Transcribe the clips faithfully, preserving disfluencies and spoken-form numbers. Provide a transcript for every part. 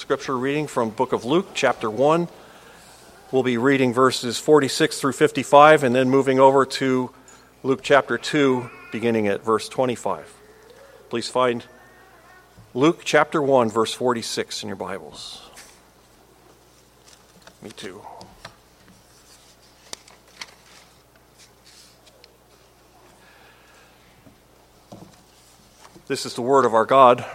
scripture reading from the book of Luke, chapter one. We'll be reading verses forty-six through fifty-five and then moving over to Luke chapter two, beginning at verse twenty-five. Please find Luke chapter one, verse forty-six in your Bibles. Me too. This is the word of our God.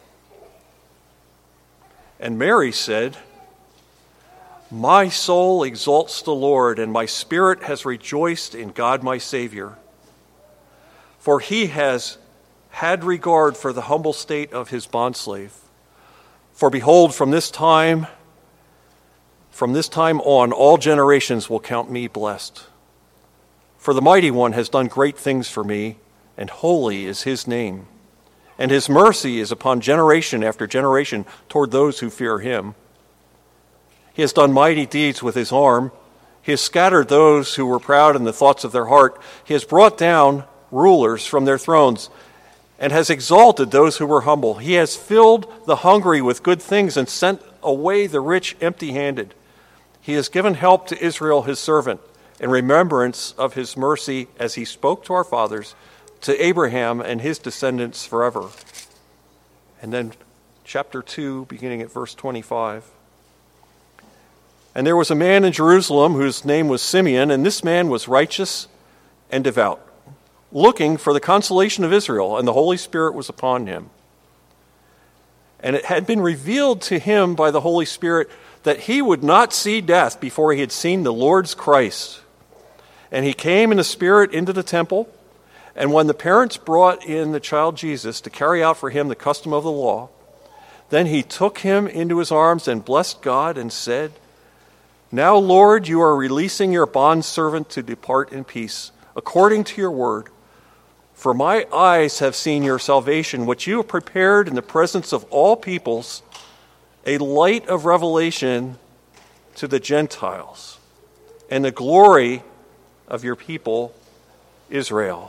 And Mary said, "My soul exalts the Lord, and my spirit has rejoiced in God my Savior. For he has had regard for the humble state of his bondslave. For behold, from this time, from this time on, all generations will count me blessed. For the Mighty One has done great things for me, and holy is his name. And his mercy is upon generation after generation toward those who fear him. He has done mighty deeds with his arm. He has scattered those who were proud in the thoughts of their heart. He has brought down rulers from their thrones and has exalted those who were humble. He has filled the hungry with good things and sent away the rich empty-handed. He has given help to Israel his servant in remembrance of his mercy as he spoke to our fathers, to Abraham and his descendants forever." And then chapter two, beginning at verse twenty-five. "And there was a man in Jerusalem whose name was Simeon, and this man was righteous and devout, looking for the consolation of Israel, and the Holy Spirit was upon him. And it had been revealed to him by the Holy Spirit that he would not see death before he had seen the Lord's Christ. And he came in the Spirit into the temple. And when the parents brought in the child Jesus to carry out for him the custom of the law, then he took him into his arms and blessed God and said, 'Now, Lord, you are releasing your bondservant to depart in peace, according to your word. For my eyes have seen your salvation, which you have prepared in the presence of all peoples, a light of revelation to the Gentiles, and the glory of your people Israel.'"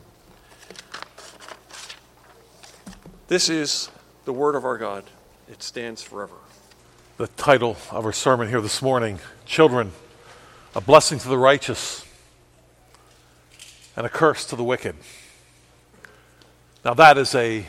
This is the word of our God. It stands forever. The title of our sermon here this morning, Children, a blessing to the righteous and a curse to the wicked. Now that is a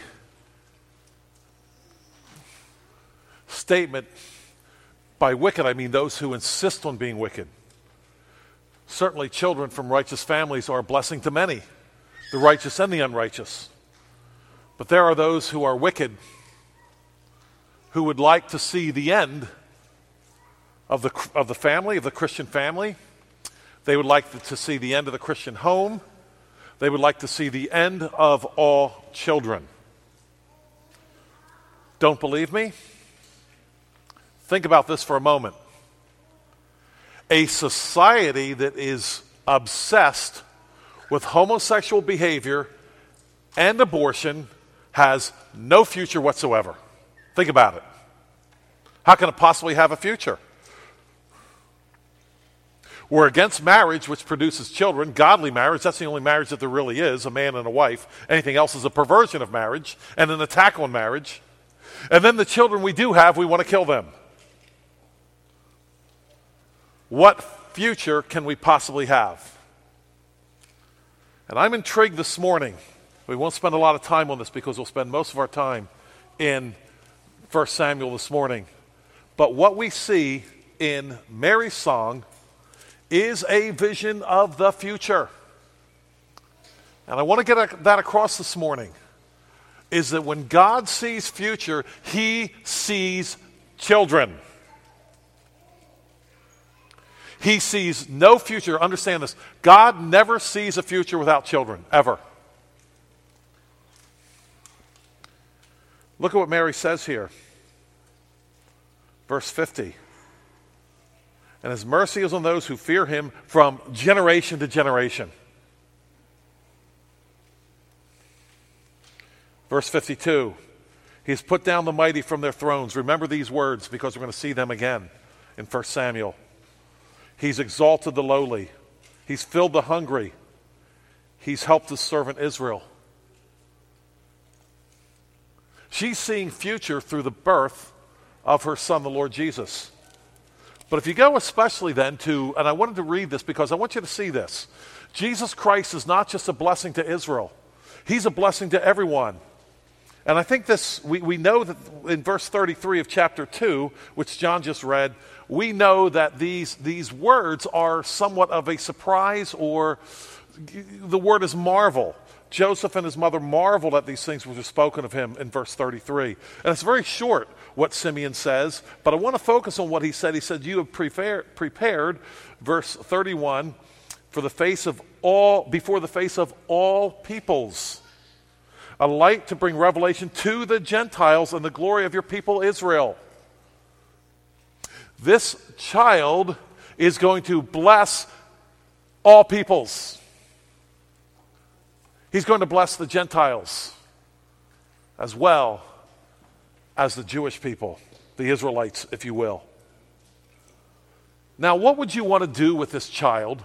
statement. By wicked, I mean those who insist on being wicked. Certainly children from righteous families are a blessing to many, the righteous and the unrighteous. But there are those who are wicked who would like to see the end of the of the family, of the Christian family. They would like to see the end of the Christian home. They would like to see the end of all children. Don't believe me? Think about this for a moment. A society that is obsessed with homosexual behavior and abortion has no future whatsoever. Think about it. How can it possibly have a future? We're against marriage, which produces children. Godly marriage, that's the only marriage that there really is, a man and a wife. Anything else is a perversion of marriage and an attack on marriage. And then the children we do have, we want to kill them. What future can we possibly have? And I'm intrigued this morning. We won't spend a lot of time on this because we'll spend most of our time in First Samuel this morning. But what we see in Mary's song is a vision of the future. And I want to get that across this morning, is that when God sees future, he sees children. He sees no future. Understand this. God never sees a future without children, ever. Look at what Mary says here. Verse fifty. "And his mercy is on those who fear him from generation to generation." Verse fifty-two. "He has put down the mighty from their thrones." Remember these words because we're going to see them again in First Samuel. "He's exalted the lowly. He's filled the hungry. He's helped his servant Israel." She's seeing future through the birth of her son, the Lord Jesus. But if you go especially then to, and I wanted to read this because I want you to see this. Jesus Christ is not just a blessing to Israel. He's a blessing to everyone. And I think this, we, we know that in verse thirty-three of chapter two, which John just read, we know that these, these words are somewhat of a surprise, or the word is marvel. Joseph and his mother marveled at these things which were spoken of him in verse thirty-three. And it's very short what Simeon says, but I want to focus on what he said. He said, you have prepared, prepared, verse thirty-one, for the face of all, before the face of all peoples, a light to bring revelation to the Gentiles and the glory of your people Israel. This child is going to bless all peoples. He's going to bless the Gentiles as well as the Jewish people, the Israelites, if you will. Now, what would you want to do with this child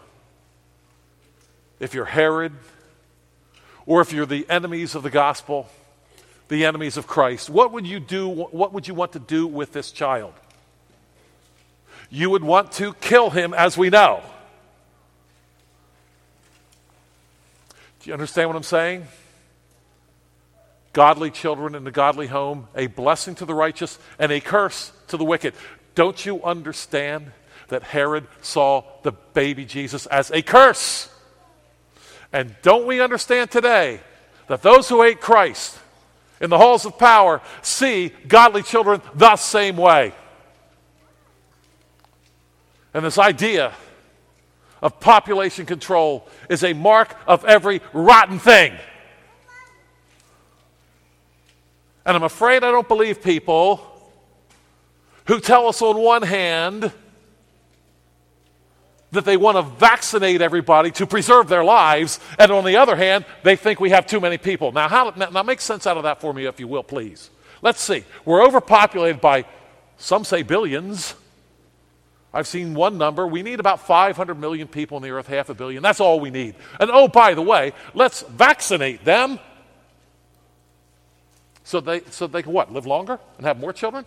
if you're Herod, or if you're the enemies of the gospel, the enemies of Christ? What would you do? What would you want to do with this child? You would want to kill him, as we know. Do you understand what I'm saying? Godly children in the godly home, a blessing to the righteous and a curse to the wicked. Don't you understand that Herod saw the baby Jesus as a curse? And don't we understand today that those who hate Christ in the halls of power see godly children the same way? And this idea of population control is a mark of every rotten thing. And I'm afraid I don't believe people who tell us on one hand that they want to vaccinate everybody to preserve their lives, and on the other hand, they think we have too many people. Now, how, now, now make sense out of that for me, if you will, please. Let's see. We're overpopulated by, some say, billions. I've seen one number. We need about five hundred million people on the earth, half a billion. That's all we need. And oh, by the way, let's vaccinate them so they, so they can what, live longer and have more children?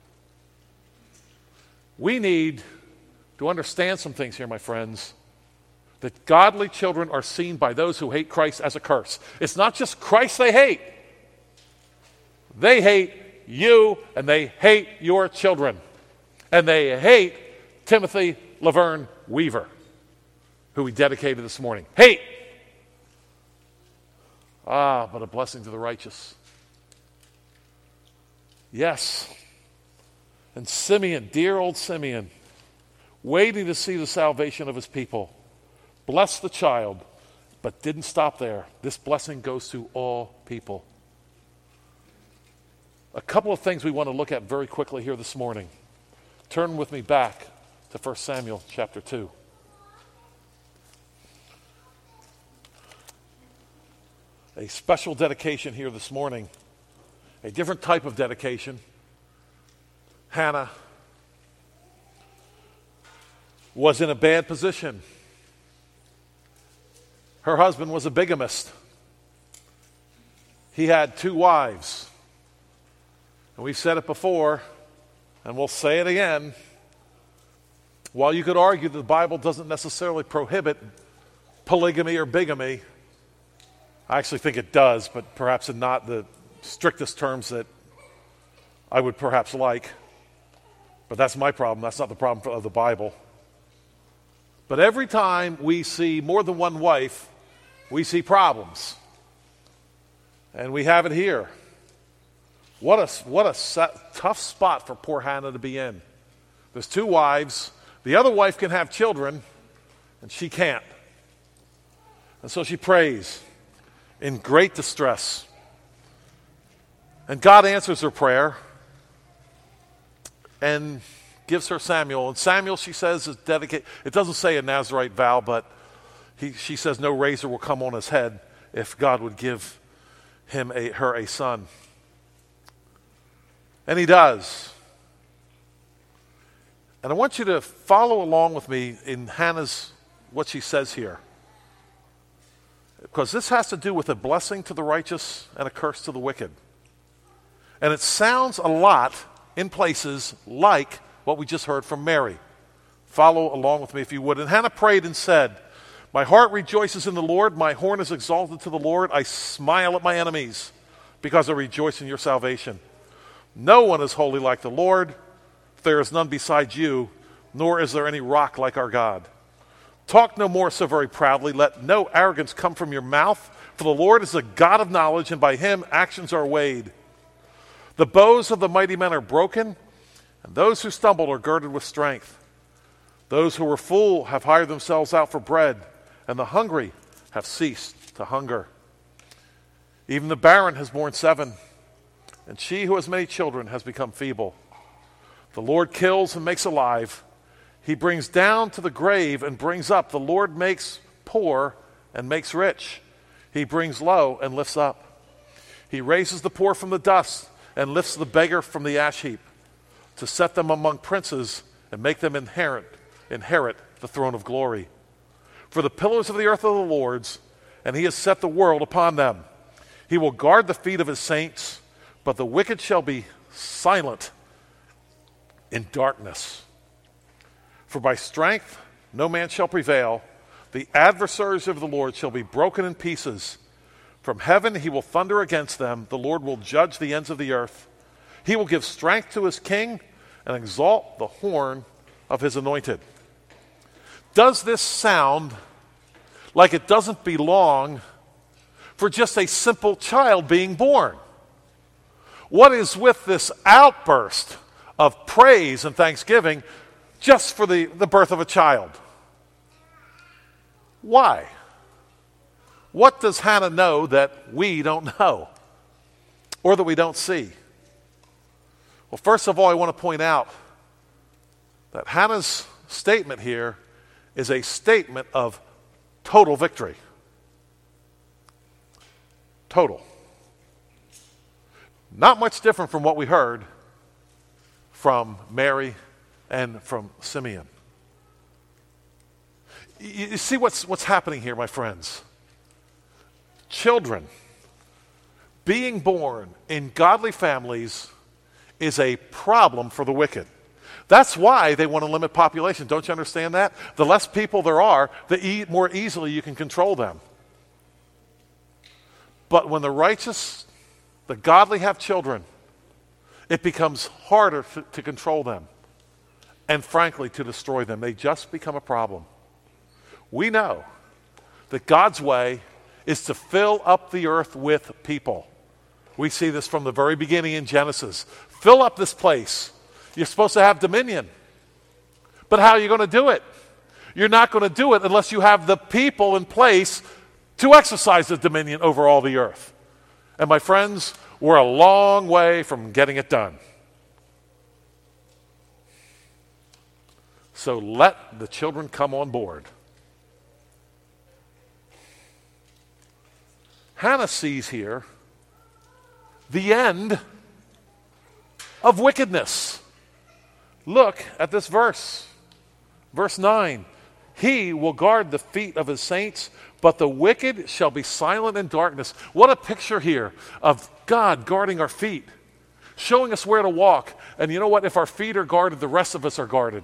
We need to understand some things here, my friends, that godly children are seen by those who hate Christ as a curse. It's not just Christ they hate. They hate you, and they hate your children. And they hate Timothy Laverne Weaver, who we dedicated this morning. Hate! Ah, but a blessing to the righteous. Yes. And Simeon, dear old Simeon, waiting to see the salvation of his people, blessed the child, but didn't stop there. This blessing goes to all people. A couple of things we want to look at very quickly here this morning. Turn with me back to First Samuel chapter two. A special dedication here this morning, a different type of dedication. Hannah was in a bad position. Her husband was a bigamist. He had two wives. And we've said it before, and we'll say it again. While you could argue that the Bible doesn't necessarily prohibit polygamy or bigamy, I actually think it does, but perhaps in not the strictest terms that I would perhaps like. But that's my problem. That's not the problem of the Bible. But every time we see more than one wife, we see problems. And we have it here. What a, what a set, tough spot for poor Hannah to be in. There's two wives. The other wife can have children, and she can't. And so she prays in great distress. And God answers her prayer and gives her Samuel. And Samuel, she says, is dedicated. It doesn't say a Nazirite vow, but he, she says no razor will come on his head if God would give him a, her a son. And he does. And I want you to follow along with me in Hannah's, what she says here. Because this has to do with a blessing to the righteous and a curse to the wicked. And it sounds a lot in places like what we just heard from Mary. Follow along with me if you would. And Hannah prayed and said, "My heart rejoices in the Lord. My horn is exalted to the Lord. I smile at my enemies because I rejoice in your salvation. No one is holy like the Lord. There is none beside you, nor is there any rock like our God. Talk no more so very proudly. Let no arrogance come from your mouth. For the Lord is a God of knowledge, and by him actions are weighed. The bows of the mighty men are broken, and those who stumbled are girded with strength. Those who were full have hired themselves out for bread, and the hungry have ceased to hunger. Even the barren has borne seven, and she who has many children has become feeble. The Lord kills and makes alive. He brings down to the grave and brings up. The Lord makes poor and makes rich. He brings low and lifts up. He raises the poor from the dust and lifts the beggar from the ash heap, to set them among princes and make them inherit, inherit the throne of glory. For the pillars of the earth are the Lord's, and he has set the world upon them. He will guard the feet of his saints, but the wicked shall be silent in darkness. For by strength no man shall prevail. The adversaries of the Lord shall be broken in pieces. From heaven he will thunder against them. The Lord will judge the ends of the earth. He will give strength to his king and exalt the horn of his anointed. Does this sound like it doesn't belong for just a simple child being born? What is with this outburst of praise and thanksgiving just for the, the birth of a child? Why? What does Hannah know that we don't know or that we don't see? Well, first of all, I want to point out that Hannah's statement here is a statement of total victory. Total. Not much different from what we heard from Mary and from Simeon. You see what's, what's happening here, my friends? Children being born in godly families is a problem for the wicked. That's why they want to limit population. Don't you understand that? The less people there are, the e- more easily you can control them. But when the righteous, the godly have children, it becomes harder to, to control them and, frankly, to destroy them. They just become a problem. We know that God's way is to fill up the earth with people. We see this from the very beginning in Genesis. Fill up this place. You're supposed to have dominion. But how are you going to do it? You're not going to do it unless you have the people in place to exercise the dominion over all the earth. And my friends, we're a long way from getting it done. So let the children come on board. Hannah sees here the end of wickedness. Look at this verse. Verse nine. He will guard the feet of his saints, but the wicked shall be silent in darkness. What a picture here of God guarding our feet, showing us where to walk. And you know what? If our feet are guarded, the rest of us are guarded.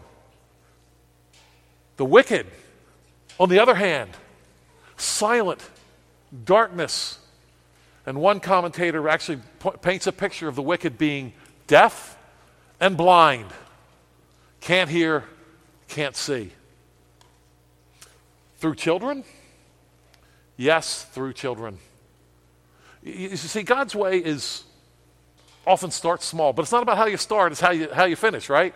The wicked, on the other hand, silent, darkness. And one commentator actually p- paints a picture of the wicked being deaf and blind. Can't hear, can't see. Through children? Yes, through children. You, you see, God's way is often starts small, but it's not about how you start, it's how you, how you finish, right?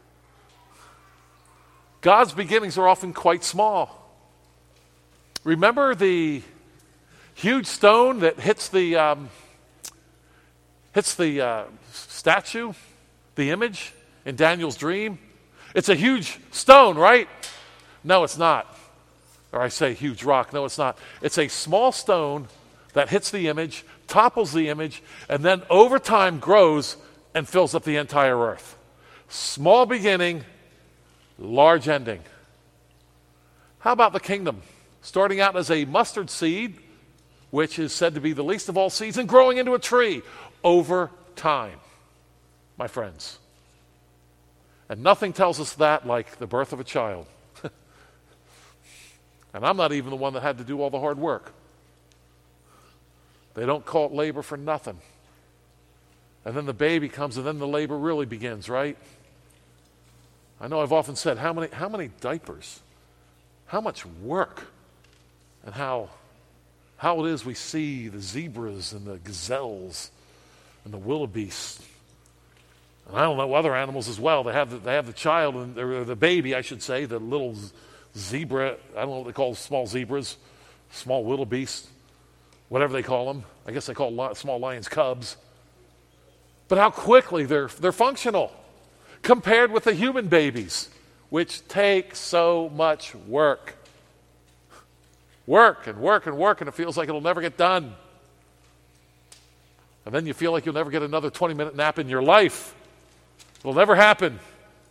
God's beginnings are often quite small. Remember the huge stone that hits the um, hits the uh, statue, the image in Daniel's dream? It's a huge stone, right? No, it's not. Or I say huge rock. No, it's not. It's a small stone that hits the image, topples the image, and then over time grows and fills up the entire earth. Small beginning, large ending. How about the kingdom? Starting out as a mustard seed, which is said to be the least of all seeds, and growing into a tree over time. my friends. And nothing tells us that like the birth of a child. And I'm not even the one that had to do all the hard work. They don't call it labor for nothing. And then the baby comes, and then the labor really begins, right? I know I've often said, how many, how many diapers, how much work, and how, how it is we see the zebras and the gazelles and the wildebeests. And I don't know, other animals as well. They have the, they have the child, and or the baby, I should say, the little zebra. I don't know what they call small zebras, small wildebeests, whatever they call them. I guess they call li- small lions cubs. But how quickly they're they're functional compared with the human babies, which take so much work. Work and work and work, and it feels like it'll never get done. And then you feel like you'll never get another twenty-minute nap in your life. It'll never happen.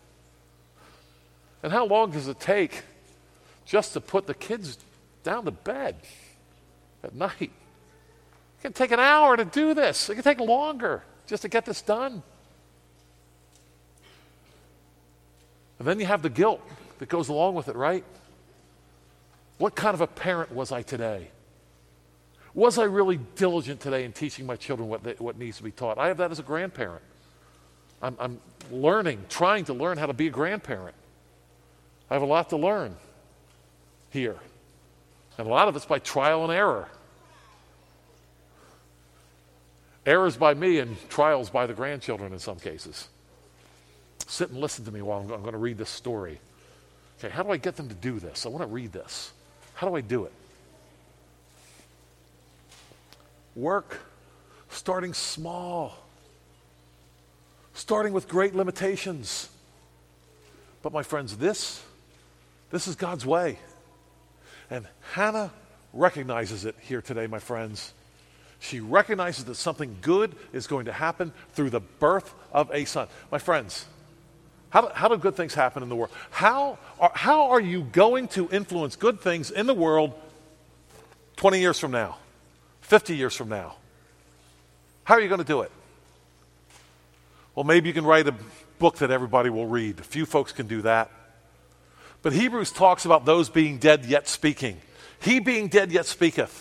And how long does it take just to put the kids down to bed at night? It can take an hour to do this. It can take longer just to get this done. And then you have the guilt that goes along with it, right? What kind of a parent was I today? Was I really diligent today in teaching my children what, they, what needs to be taught? I have that as a grandparent. I'm, I'm learning, trying to learn how to be a grandparent. I have a lot to learn here. And a lot of it's by trial and error. Errors by me and trials by the grandchildren in some cases. Sit and listen to me while I'm, I'm going to read this story. Okay, how do I get them to do this? I want to read this. How do I do it? Work, starting small, starting with great limitations. But my friends, this, this is God's way. And Hannah recognizes it here today, my friends. She recognizes that something good is going to happen through the birth of a son. My friends, how do, how do good things happen in the world? How are, how are you going to influence good things in the world twenty years from now, fifty years from now? How are you going to do it? Well, maybe you can write a book that everybody will read. A few folks can do that. But Hebrews talks about those being dead yet speaking. He being dead yet speaketh.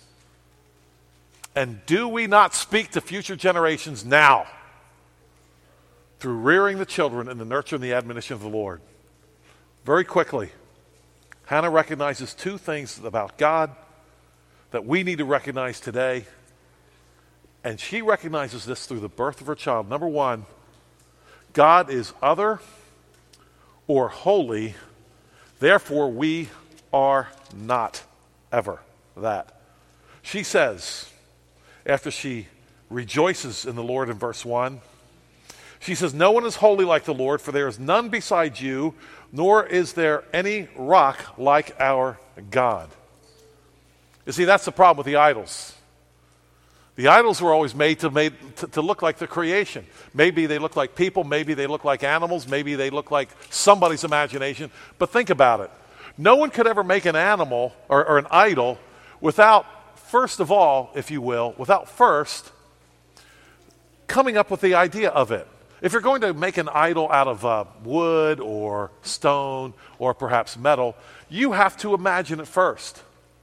And do we not speak to future generations now through rearing the children in the nurture and the admonition of the Lord? Very quickly, Hannah recognizes two things about God that we need to recognize today. And she recognizes this through the birth of her child. Number one, God is other or holy, therefore we are not ever that. She says, after she rejoices in the Lord in verse one, she says, no one is holy like the Lord, for there is none beside you, nor is there any rock like our God. You see, that's the problem with the idols. The idols were always made to, made to, to look like the creation. Maybe they look like people, maybe they look like animals, maybe they look like somebody's imagination. But think about it. No one could ever make an animal or, or an idol without, first of all, if you will, without first coming up with the idea of it. If you're going to make an idol out of uh, wood or stone or perhaps metal, you have to imagine it first.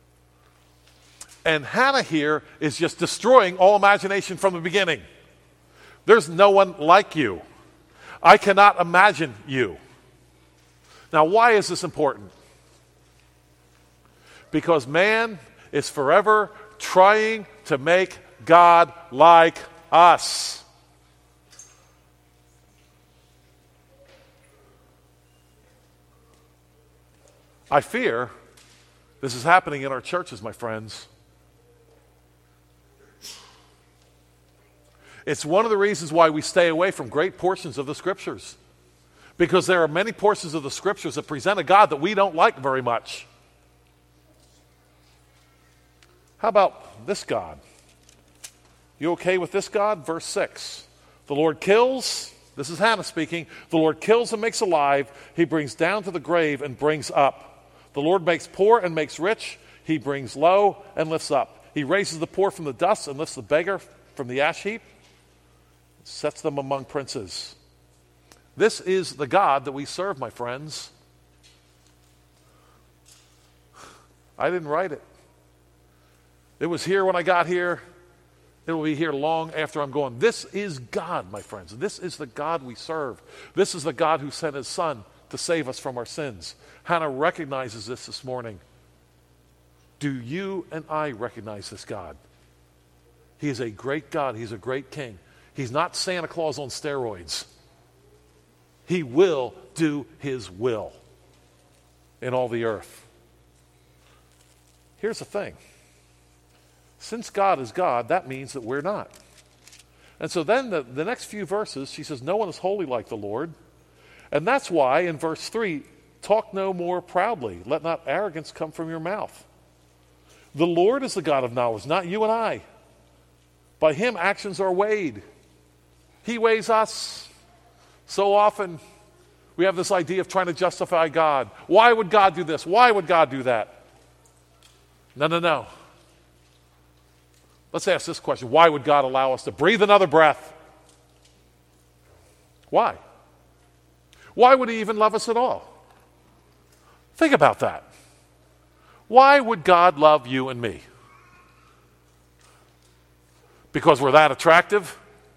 And Hannah here is just destroying all imagination from the beginning. There's no one like you. I cannot imagine you. Now, why is this important? Because man is forever trying to make God like us. I fear this is happening in our churches, my friends. It's one of the reasons why we stay away from great portions of the Scriptures. Because there are many portions of the Scriptures that present a God that we don't like very much. How about this God? You okay with this God? Verse six. The Lord kills, this is Hannah speaking, the Lord kills and makes alive, he brings down to the grave and brings up. The Lord makes poor and makes rich, he brings low and lifts up. He raises the poor from the dust and lifts the beggar from the ash heap. sets them among princes. This is the God that we serve, my friends. I didn't write it. It was here when I got here. It will be here long after I'm gone. This is God, my friends. This is the God we serve. This is the God who sent his son to save us from our sins. Hannah recognizes this this morning. Do you and I recognize this God? He is a great God. He's a great king. He's not Santa Claus on steroids. He will do his will in all the earth. Here's the thing. Since God is God, that means that we're not. And so then the, the next few verses, she says, no one is holy like the Lord. And that's why in verse three, talk no more proudly. Let not arrogance come from your mouth. The Lord is the God of knowledge, not you and I. By him actions are weighed. He weighs us. So often we have this idea of trying to justify God. Why would God do this? Why would God do that? No, no, no. Let's ask this question. Why would God allow us to breathe another breath? Why? Why would he even love us at all? Think about that. Why would God love you and me? Because we're that attractive?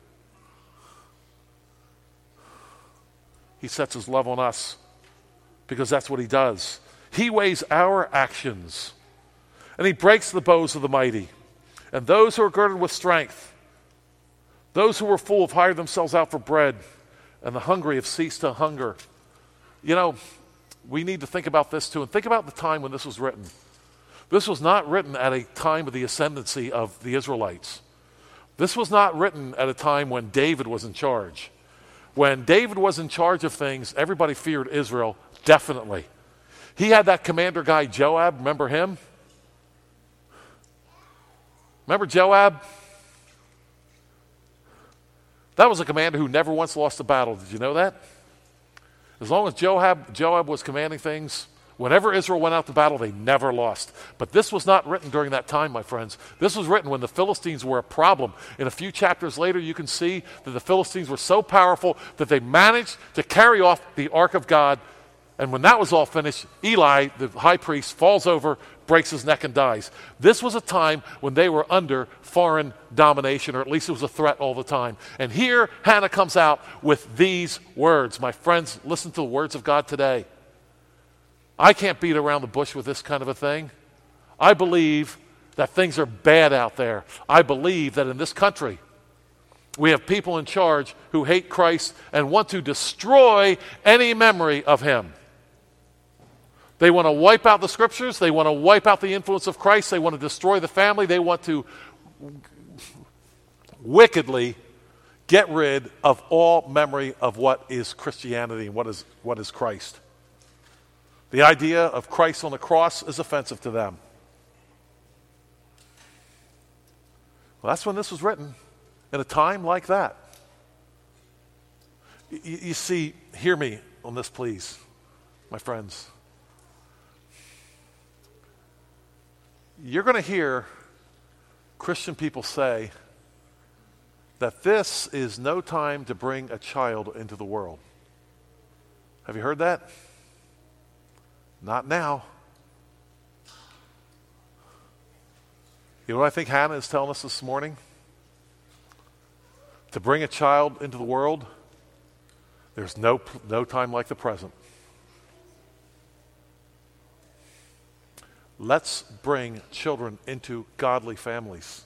He sets his love on us because that's what he does. He weighs our actions, and he breaks the bows of the mighty. And those who are girded with strength, those who were full have hired themselves out for bread, and the hungry have ceased to hunger. You know, we need to think about this too, and think about the time when this was written. This was not written at a time of the ascendancy of the Israelites. This was not written at a time when David was in charge. When David was in charge of things, everybody feared Israel, definitely. He had that commander guy, Joab, remember him? Remember Joab? That was a commander who never once lost a battle. Did you know that? As long as Joab, Joab was commanding things, whenever Israel went out to battle, they never lost. But this was not written during that time, my friends. This was written when the Philistines were a problem. In a few chapters later, you can see that the Philistines were so powerful that they managed to carry off the ark of God. And when that was all finished, Eli, the high priest, falls over, breaks his neck, and dies. This was a time when they were under foreign domination, or at least it was a threat all the time. And here Hannah comes out with these words. My friends, listen to the words of God today. I can't beat around the bush with this kind of a thing. I believe that things are bad out there. I believe that in this country, we have people in charge who hate Christ and want to destroy any memory of him. They want to wipe out the scriptures. They want to wipe out the influence of Christ. They want to destroy the family. They want to wickedly get rid of all memory of what is Christianity and what is, what is Christ. The idea of Christ on the cross is offensive to them. Well, that's when this was written, in a time like that. You, you see, hear me on this, please, my friends. You're going to hear Christian people say that this is no time to bring a child into the world. Have you heard that? Not now. You know what I think Hannah is telling us this morning? To bring a child into the world, there's no, no time like the present. Let's bring children into godly families.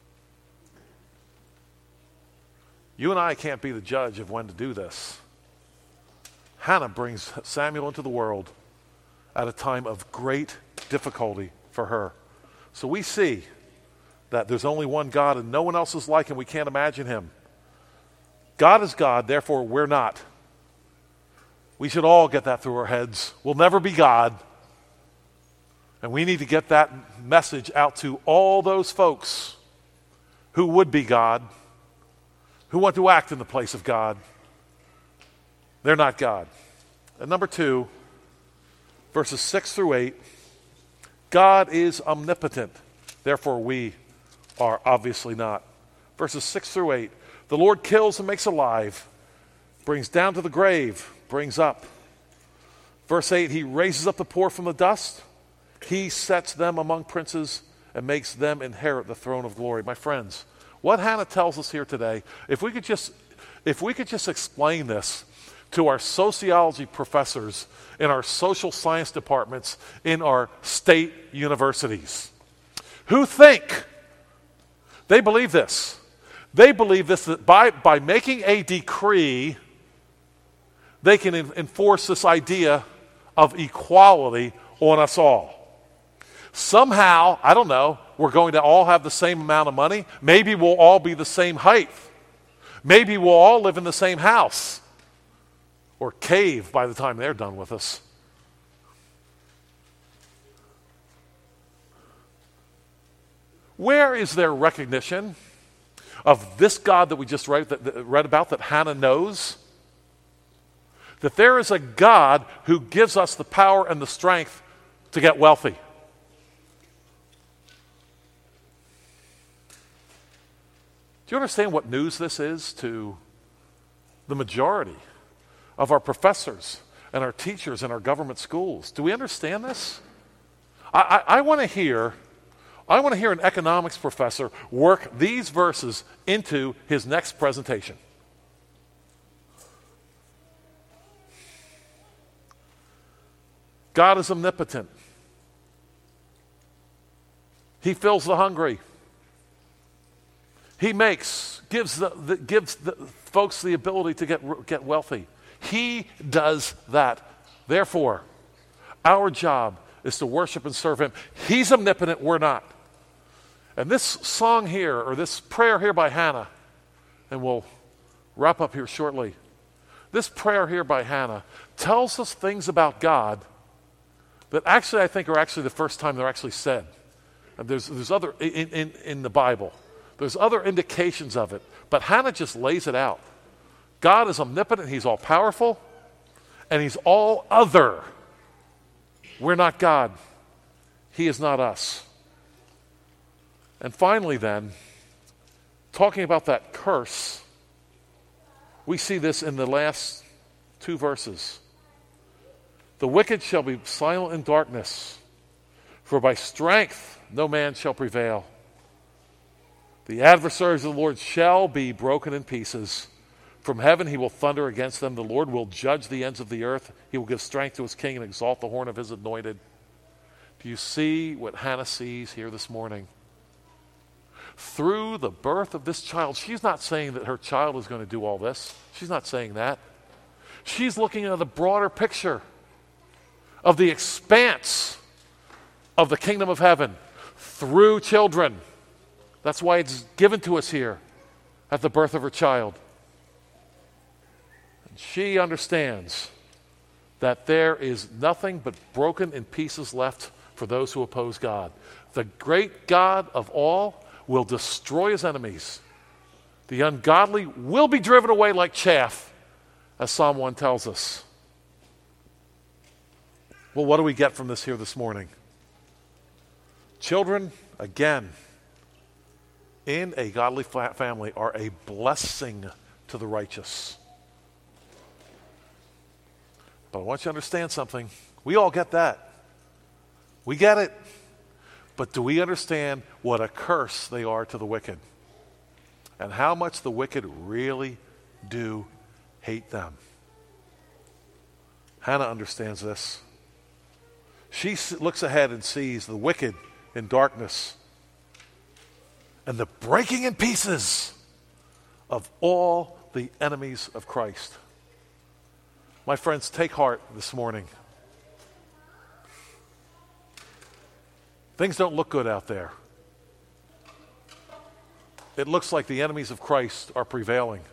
You and I can't be the judge of when to do this. Hannah brings Samuel into the world at a time of great difficulty for her. So we see that there's only one God and no one else is like him. We can't imagine him. God is God, therefore we're not. We should all get that through our heads. We'll never be God. And we need to get that message out to all those folks who would be God, who want to act in the place of God. They're not God. And number two, verses six through eight, God is omnipotent, therefore we are obviously not. Verses six through eight, The Lord kills and makes alive, brings down to the grave, brings up. Verse eight, he raises up the poor from the dust. He sets them among princes and makes them inherit the throne of glory. My friends, what Hannah tells us here today, if we could just, if we could just explain this to our sociology professors in our social science departments in our state universities, who think, they believe this. They believe this, that by, by making a decree, they can in, enforce this idea of equality on us all. Somehow, I don't know, we're going to all have the same amount of money. Maybe we'll all be the same height. Maybe we'll all live in the same house or cave by the time they're done with us. Where is their recognition of this God that we just read, that, that read about, that Hannah knows? That there is a God who gives us the power and the strength to get wealthy. Do you understand what news this is to the majority of our professors and our teachers in our government schools? Do we understand this? I, I, I want to hear, I want to hear an economics professor work these verses into his next presentation. God is omnipotent. He fills the hungry. He makes, gives the, the gives the folks the ability to get, get wealthy. He does that. Therefore, our job is to worship and serve him. He's omnipotent, we're not. And this song here, or this prayer here by Hannah, and we'll wrap up here shortly. This prayer here by Hannah tells us things about God that actually I think are actually the first time they're actually said. And there's, there's other, in, in, in the Bible, there's other indications of it. But Hannah just lays it out. God is omnipotent, he's all powerful, and he's all other. We're not God. He is not us. And finally then, talking about that curse, we see this in the last two verses. The wicked shall be silent in darkness, for by strength no man shall prevail. The adversaries of the Lord shall be broken in pieces. From heaven he will thunder against them. The Lord will judge the ends of the earth. He will give strength to his king and exalt the horn of his anointed. Do you see what Hannah sees here this morning? Through the birth of this child, she's not saying that her child is going to do all this. She's not saying that. She's looking at the broader picture of the expanse of the kingdom of heaven through children. That's why it's given to us here at the birth of her child. And she understands that there is nothing but broken in pieces left for those who oppose God. The great God of all will destroy his enemies. The ungodly will be driven away like chaff, as Psalm one tells us. Well, what do we get from this here this morning? Children, again, in a godly family are a blessing to the righteous. But I want you to understand something. We all get that. We get it. But do we understand what a curse they are to the wicked? And how much the wicked really do hate them? Hannah understands this. She looks ahead and sees the wicked in darkness and the breaking in pieces of all the enemies of Christ. My friends, take heart this morning. Things don't look good out there. It looks like the enemies of Christ are prevailing.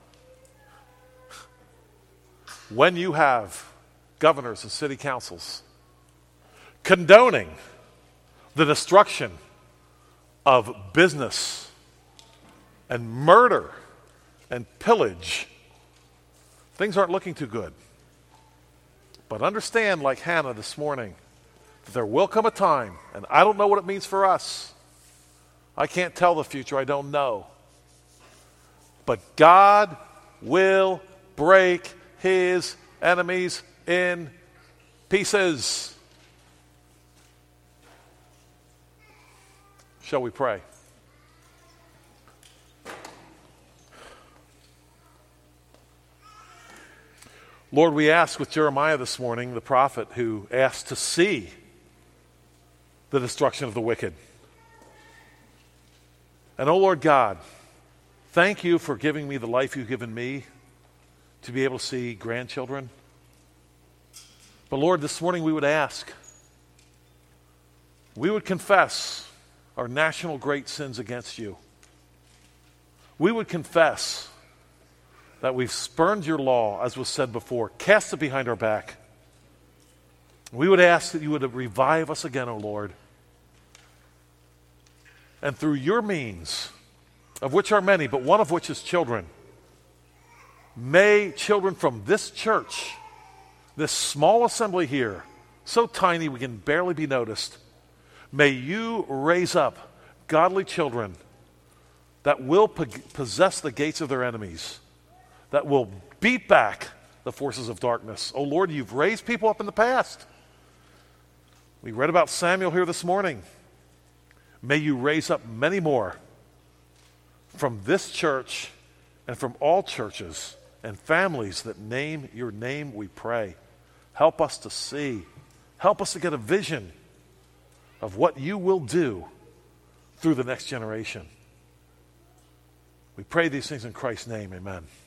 When you have governors and city councils condoning the destruction of business and murder and pillage, things aren't looking too good. But understand, like Hannah this morning, that there will come a time, and I don't know what it means for us. I can't tell the future, I don't know. But God will break his enemies in pieces. Shall we pray? Lord, we ask with Jeremiah this morning, the prophet who asked to see the destruction of the wicked. And oh Lord God, thank you for giving me the life you've given me to be able to see grandchildren. But Lord, this morning we would ask, we would confess our national great sins against you. We would confess that we've spurned your law, as was said before, cast it behind our back. We would ask that you would revive us again, O Lord. And through your means, of which are many, but one of which is children, may children from this church, this small assembly here, so tiny we can barely be noticed, may you raise up godly children that will po- possess the gates of their enemies, that will beat back the forces of darkness. Oh Lord, you've raised people up in the past. We read about Samuel here this morning. May you raise up many more from this church and from all churches and families that name your name, we pray. Help us to see. Help us to get a vision of what you will do through the next generation. We pray these things in Christ's name. Amen.